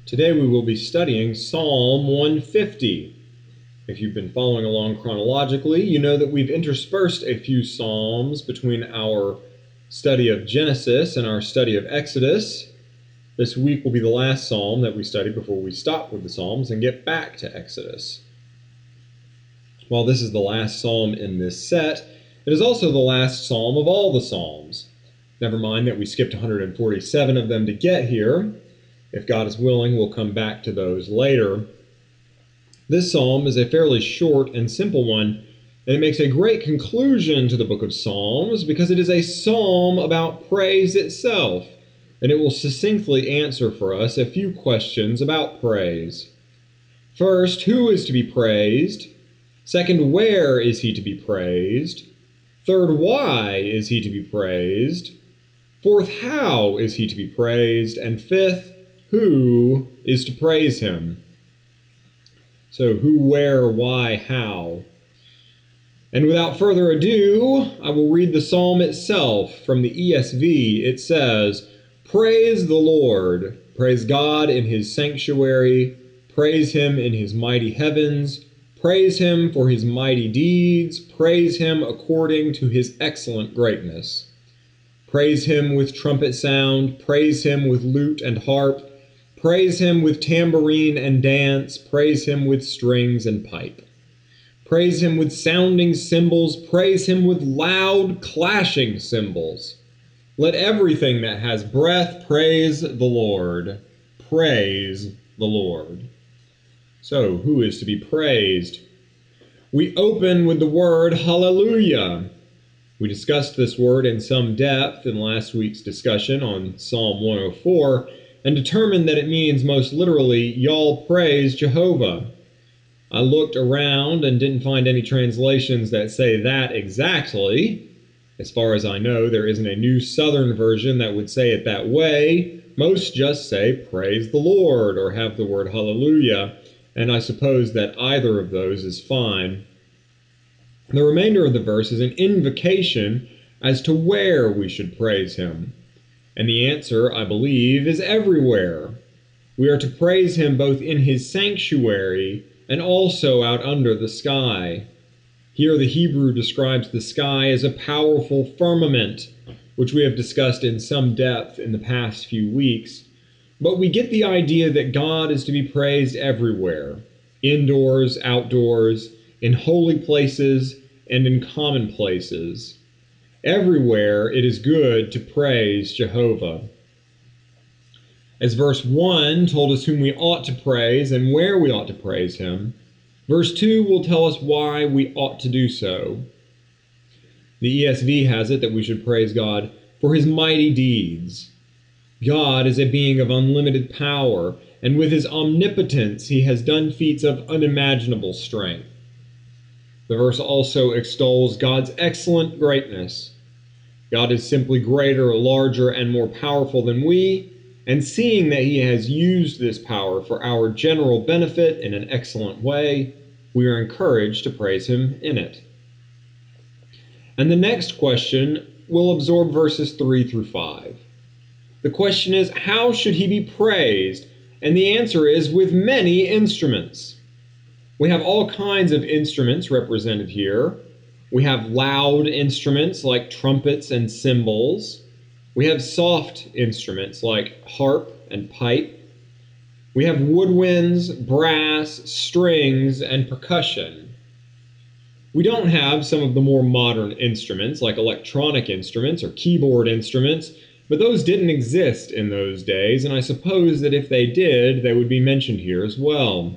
Today we will be studying Psalm 150. If you've been following along chronologically, you know that we've interspersed a few psalms between our study of Genesis and our study of Exodus. This week will be the last psalm that we study before we stop with the psalms and get back to Exodus. While this is the last psalm in this set, it is also the last psalm of all the psalms. Never mind that we skipped 147 of them to get here. If God is willing, we'll come back to those later. This psalm is a fairly short and simple one, and it makes a great conclusion to the book of Psalms because it is a psalm about praise itself, and it will succinctly answer for us a few questions about praise. First, who is to be praised? Second, where is he to be praised? Third, why is he to be praised? Fourth, how is he to be praised? And fifth, who is to praise him? So who, where, why, how? And without further ado, I will read the psalm itself from the ESV. It says, "Praise the Lord, praise God in his sanctuary, praise him in his mighty heavens, praise him for his mighty deeds, praise him according to his excellent greatness. Praise him with trumpet sound, praise him with lute and harp, praise him with tambourine and dance, praise him with strings and pipe. Praise him with sounding cymbals, praise him with loud clashing cymbals. Let everything that has breath praise the Lord. Praise the Lord." So, who is to be praised? We open with the word hallelujah. We discussed this word in some depth in last week's discussion on Psalm 104 and determined that it means most literally, y'all praise Jehovah. I looked around and didn't find any translations that say that exactly. As far as I know, there isn't a New Southern version that would say it that way. Most just say praise the Lord or have the word hallelujah, and I suppose that either of those is fine. The remainder of the verse is an invocation as to where we should praise him. And the answer, I believe, is everywhere. We are to praise him both in his sanctuary and also out under the sky. Here the Hebrew describes the sky as a powerful firmament, which we have discussed in some depth in the past few weeks. But we get the idea that God is to be praised everywhere, indoors, outdoors, in holy places, and in common places. Everywhere it is good to praise Jehovah. As verse 1 told us whom we ought to praise and where we ought to praise him, verse 2 will tell us why we ought to do so. The ESV has it that we should praise God for his mighty deeds. God is a being of unlimited power, and with his omnipotence he has done feats of unimaginable strength. The verse also extols God's excellent greatness. God is simply greater, larger, and more powerful than we, and seeing that he has used this power for our general benefit in an excellent way, we are encouraged to praise him in it. And the next question will absorb verses 3 through 5. The question is, how should he be praised? And the answer is, with many instruments. We have all kinds of instruments represented here. We have loud instruments like trumpets and cymbals. We have soft instruments like harp and pipe. We have woodwinds, brass, strings, and percussion. We don't have some of the more modern instruments like electronic instruments or keyboard instruments, but those didn't exist in those days, and I suppose that if they did, they would be mentioned here as well.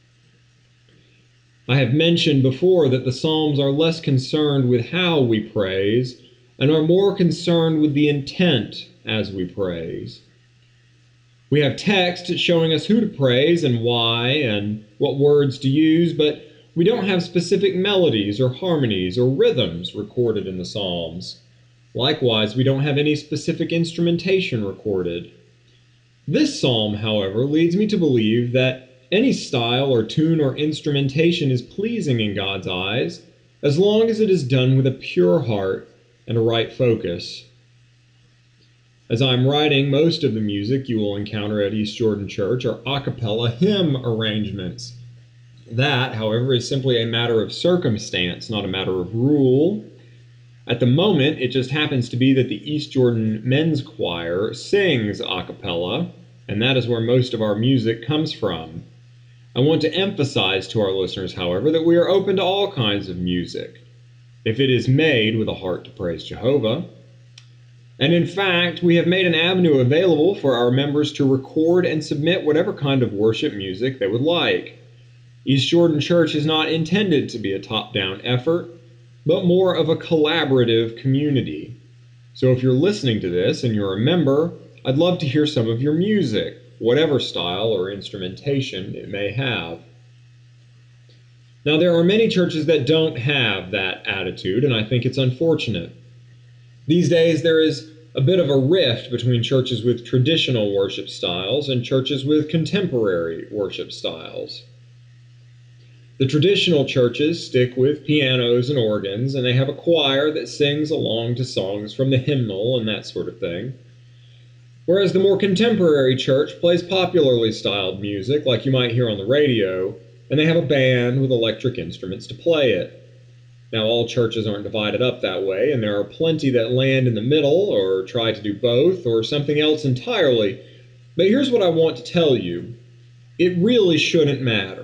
I have mentioned before that the Psalms are less concerned with how we praise and are more concerned with the intent as we praise. We have text showing us who to praise and why and what words to use, but we don't have specific melodies or harmonies or rhythms recorded in the Psalms. Likewise, we don't have any specific instrumentation recorded. This psalm, however, leads me to believe that any style or tune or instrumentation is pleasing in God's eyes as long as it is done with a pure heart and a right focus. As I'm writing, most of the music you will encounter at East Jordan Church are a cappella hymn arrangements. That, however, is simply a matter of circumstance, not a matter of rule. At the moment, it just happens to be that the East Jordan Men's Choir sings a cappella, and that is where most of our music comes from. I want to emphasize to our listeners, however, that we are open to all kinds of music, if it is made with a heart to praise Jehovah. And in fact, we have made an avenue available for our members to record and submit whatever kind of worship music they would like. East Jordan Church is not intended to be a top-down effort, but more of a collaborative community. So if you're listening to this and you're a member, I'd love to hear some of your music, whatever style or instrumentation it may have. Now, there are many churches that don't have that attitude, and I think it's unfortunate. These days, there is a bit of a rift between churches with traditional worship styles and churches with contemporary worship styles. The traditional churches stick with pianos and organs, and they have a choir that sings along to songs from the hymnal and that sort of thing. Whereas the more contemporary church plays popularly styled music, like you might hear on the radio, and they have a band with electric instruments to play it. Now, all churches aren't divided up that way, and there are plenty that land in the middle, or try to do both, or something else entirely. But here's what I want to tell you. It really shouldn't matter.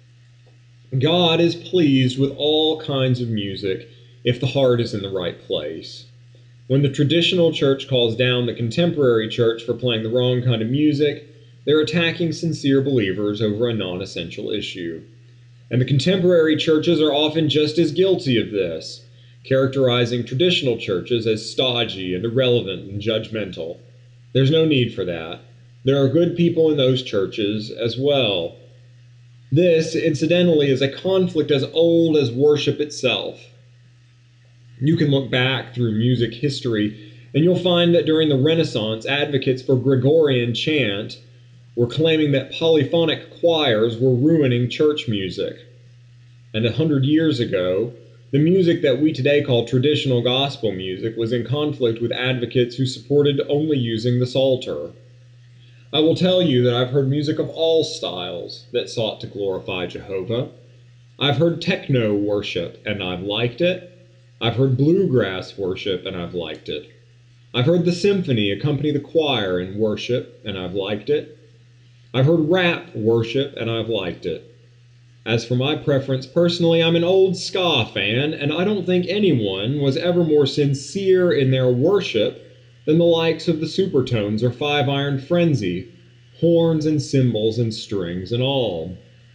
God is pleased with all kinds of music if the heart is in the right place. When the traditional church calls down the contemporary church for playing the wrong kind of music, they're attacking sincere believers over a non-essential issue. And the contemporary churches are often just as guilty of this, characterizing traditional churches as stodgy and irrelevant and judgmental. There's no need for that. There are good people in those churches as well. This, incidentally, is a conflict as old as worship itself. You can look back through music history, and you'll find that during the Renaissance, advocates for Gregorian chant were claiming that polyphonic choirs were ruining church music. And 100 years ago, the music that we today call traditional gospel music was in conflict with advocates who supported only using the Psalter. I will tell you that I've heard music of all styles that sought to glorify Jehovah. I've heard techno worship, and I've liked it. I've heard bluegrass worship, and I've liked it. I've heard the symphony accompany the choir in worship, and I've liked it. I've heard rap worship, and I've liked it. As for my preference, personally, I'm an old ska fan, and I don't think anyone was ever more sincere in their worship than the likes of the Supertones or Five Iron Frenzy, horns and cymbals and strings and all.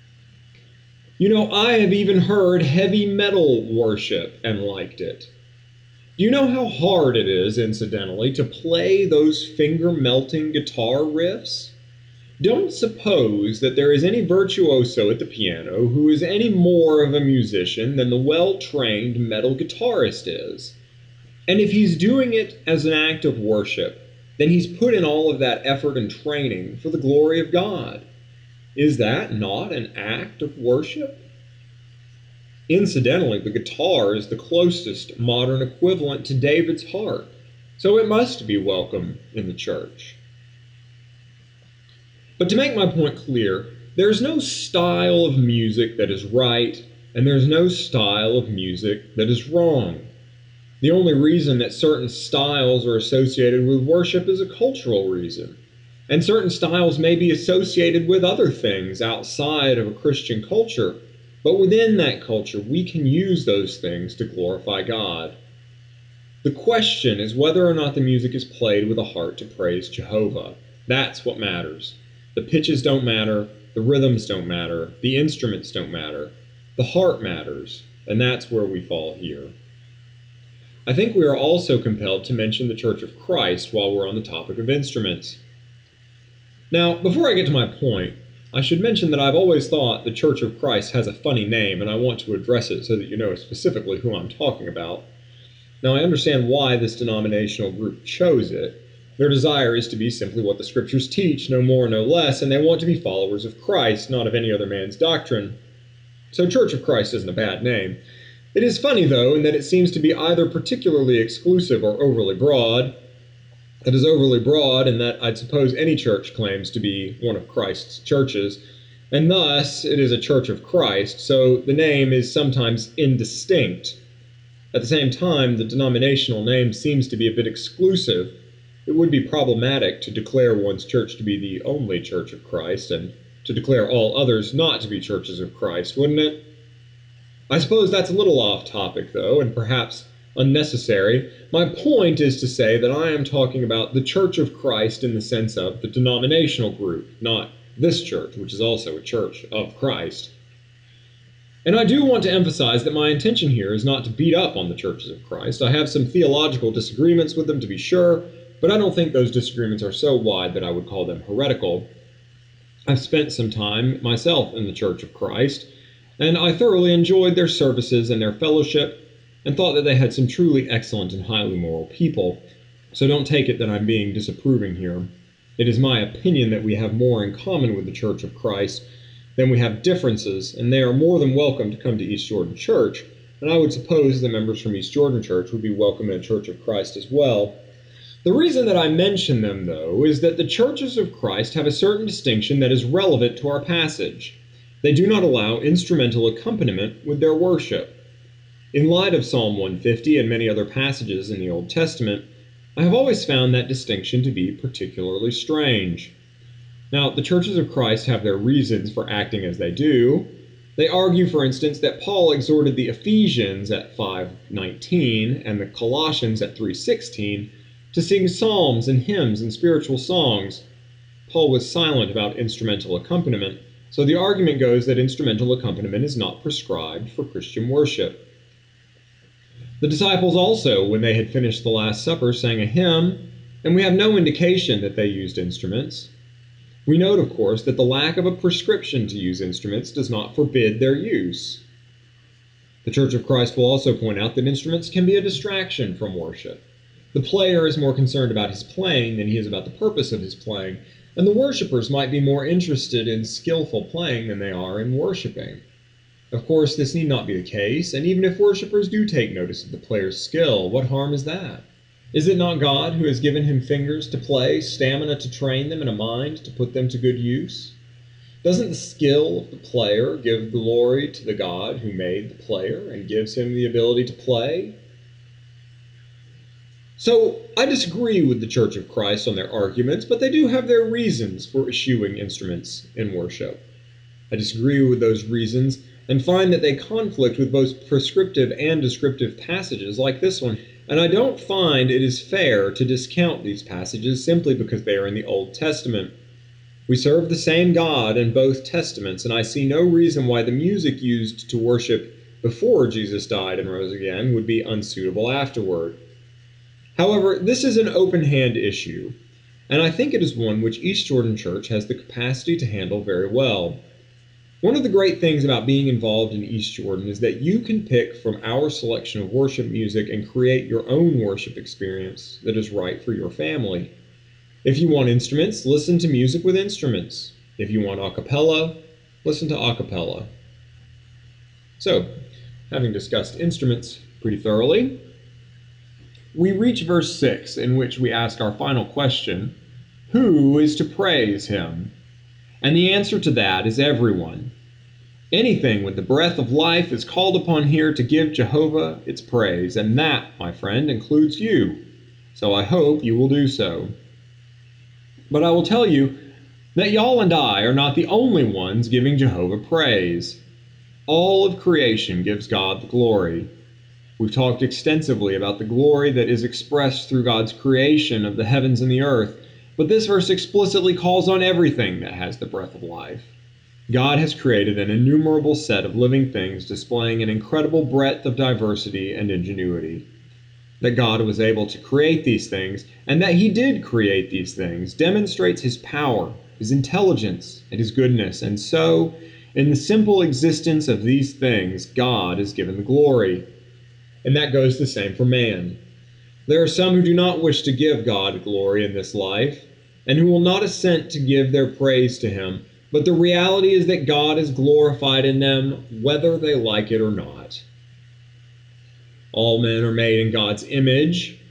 You know, I have even heard heavy metal worship and liked it. Do you know how hard it is, incidentally, to play those finger-melting guitar riffs? Don't suppose that there is any virtuoso at the piano who is any more of a musician than the well-trained metal guitarist is. And if he's doing it as an act of worship, then he's put in all of that effort and training for the glory of God. Is that not an act of worship? Incidentally, the guitar is the closest modern equivalent to David's harp, so it must be welcome in the church. But to make my point clear, there's no style of music that is right, and there's no style of music that is wrong. The only reason that certain styles are associated with worship is a cultural reason. And certain styles may be associated with other things outside of a Christian culture, but within that culture, we can use those things to glorify God. The question is whether or not the music is played with a heart to praise Jehovah. That's what matters. The pitches don't matter, the rhythms don't matter, the instruments don't matter. The heart matters, and that's where we fall here. I think we are also compelled to mention the Church of Christ while we're on the topic of instruments. Now, before I get to my point, I should mention that I've always thought the Church of Christ has a funny name, and I want to address it so that you know specifically who I'm talking about. Now, I understand why this denominational group chose it. Their desire is to be simply what the Scriptures teach, no more, no less, and they want to be followers of Christ, not of any other man's doctrine. So Church of Christ isn't a bad name. It is funny, though, in that it seems to be either particularly exclusive or overly broad. That is overly broad, and that I'd suppose any church claims to be one of Christ's churches, and thus it is a church of Christ, so the name is sometimes indistinct. At the same time, the denominational name seems to be a bit exclusive. It would be problematic to declare one's church to be the only church of Christ, and to declare all others not to be churches of Christ, wouldn't it? I suppose that's a little off topic, though, and perhaps unnecessary. My point is to say that I am talking about the Church of Christ in the sense of the denominational group, not this church, which is also a church of Christ. And I do want to emphasize that my intention here is not to beat up on the churches of Christ. I have some theological disagreements with them, to be sure, but I don't think those disagreements are so wide that I would call them heretical. I've spent some time myself in the Church of Christ, and I thoroughly enjoyed their services and their fellowship, and thought that they had some truly excellent and highly moral people. So don't take it that I'm being disapproving here. It is my opinion that we have more in common with the Church of Christ than we have differences, and they are more than welcome to come to East Jordan Church, and I would suppose the members from East Jordan Church would be welcome in a Church of Christ as well. The reason that I mention them, though, is that the churches of Christ have a certain distinction that is relevant to our passage. They do not allow instrumental accompaniment with their worship. In light of Psalm 150 and many other passages in the Old Testament, I have always found that distinction to be particularly strange. Now, the churches of Christ have their reasons for acting as they do. They argue, for instance, that Paul exhorted the Ephesians at 5:19 and the Colossians at 3:16 to sing psalms and hymns and spiritual songs. Paul was silent about instrumental accompaniment, so the argument goes that instrumental accompaniment is not prescribed for Christian worship. The disciples also, when they had finished the Last Supper, sang a hymn, and we have no indication that they used instruments. We note, of course, that the lack of a prescription to use instruments does not forbid their use. The Church of Christ will also point out that instruments can be a distraction from worship. The player is more concerned about his playing than he is about the purpose of his playing, and the worshipers might be more interested in skillful playing than they are in worshiping. Of course, this need not be the case, and even if worshipers do take notice of the player's skill, what harm is that? Is it not God who has given him fingers to play, stamina to train them, and a mind to put them to good use? Doesn't the skill of the player give glory to the God who made the player and gives him the ability to play? So, I disagree with the Church of Christ on their arguments, but they do have their reasons for eschewing instruments in worship. I disagree with those reasons and find that they conflict with both prescriptive and descriptive passages like this one, and I don't find it is fair to discount these passages simply because they are in the Old Testament. We serve the same God in both Testaments, and I see no reason why the music used to worship before Jesus died and rose again would be unsuitable afterward. However, this is an open-hand issue, and I think it is one which East Jordan Church has the capacity to handle very well. One of the great things about being involved in East Jordan is that you can pick from our selection of worship music and create your own worship experience that is right for your family. If you want instruments, listen to music with instruments. If you want a cappella, listen to a cappella. So, having discussed instruments pretty thoroughly, we reach verse 6, in which we ask our final question, who is to praise him? And the answer to that is everyone. Anything with the breath of life is called upon here to give Jehovah its praise, and that, my friend, includes you. So I hope you will do so. But I will tell you that y'all and I are not the only ones giving Jehovah praise. All of creation gives God the glory. We've talked extensively about the glory that is expressed through God's creation of the heavens and the earth, but this verse explicitly calls on everything that has the breath of life. God has created an innumerable set of living things displaying an incredible breadth of diversity and ingenuity. That God was able to create these things, and that he did create these things, demonstrates his power, his intelligence, and his goodness, and so, in the simple existence of these things, God is given the glory. And that goes the same for man. There are some who do not wish to give God glory in this life, and who will not assent to give their praise to him, but the reality is that God is glorified in them, whether they like it or not. All men are made in God's image,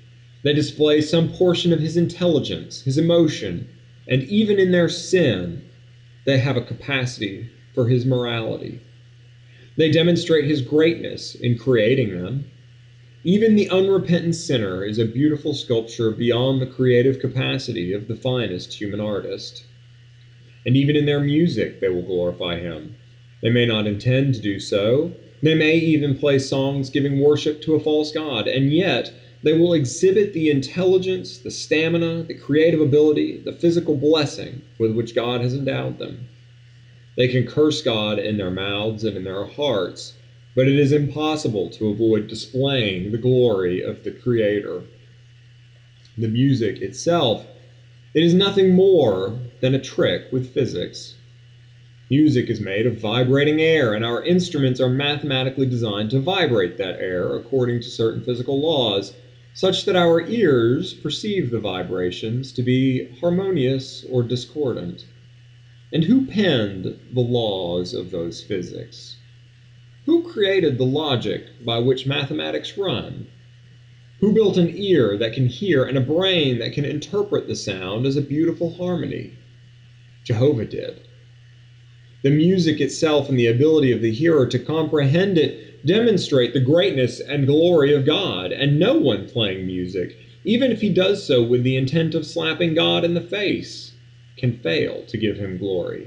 They display some portion of his intelligence, his emotion, and even in their sin, they have a capacity for his morality. They demonstrate his greatness in creating them. Even the unrepentant sinner is a beautiful sculpture beyond the creative capacity of the finest human artist. And even in their music, they will glorify him. They may not intend to do so. They may even play songs giving worship to a false god, and yet they will exhibit the intelligence, the stamina, the creative ability, the physical blessing with which God has endowed them. They can curse God in their mouths and in their hearts, but it is impossible to avoid displaying the glory of the Creator. The music itself, it is nothing more than a trick with physics. Music is made of vibrating air, and our instruments are mathematically designed to vibrate that air according to certain physical laws, such that our ears perceive the vibrations to be harmonious or discordant. And who penned the laws of those physics? Who created the logic by which mathematics run? Who built an ear that can hear and a brain that can interpret the sound as a beautiful harmony? Jehovah did. The music itself and the ability of the hearer to comprehend it demonstrate the greatness and glory of God, and no one playing music, even if he does so with the intent of slapping God in the face, can fail to give him glory.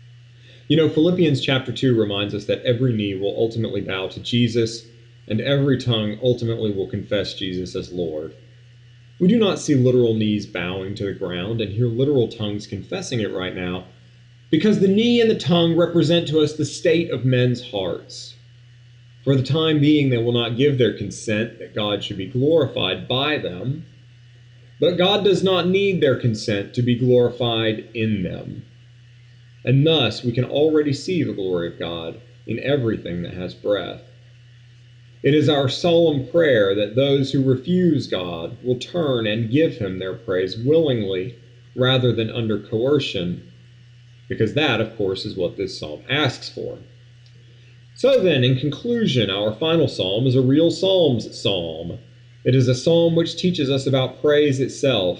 Philippians chapter 2 reminds us that every knee will ultimately bow to Jesus, and every tongue ultimately will confess Jesus as Lord. We do not see literal knees bowing to the ground and hear literal tongues confessing it right now, because the knee and the tongue represent to us the state of men's hearts. For the time being, they will not give their consent that God should be glorified by them, but God does not need their consent to be glorified in them. And thus, we can already see the glory of God in everything that has breath. It is our solemn prayer that those who refuse God will turn and give him their praise willingly rather than under coercion, because that, of course, is what this psalm asks for. So then, in conclusion, our final psalm is a real Psalms psalm. It is a psalm which teaches us about praise itself.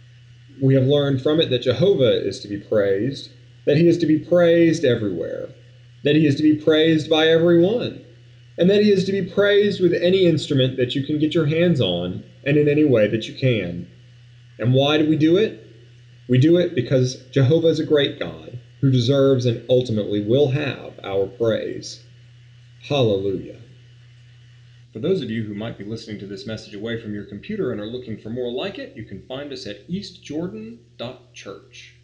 We have learned from it that Jehovah is to be praised, that he is to be praised everywhere, that he is to be praised by everyone, and that he is to be praised with any instrument that you can get your hands on and in any way that you can. And why do we do it? We do it because Jehovah is a great God who deserves and ultimately will have our praise. Hallelujah. For those of you who might be listening to this message away from your computer and are looking for more like it, you can find us at eastjordan.church.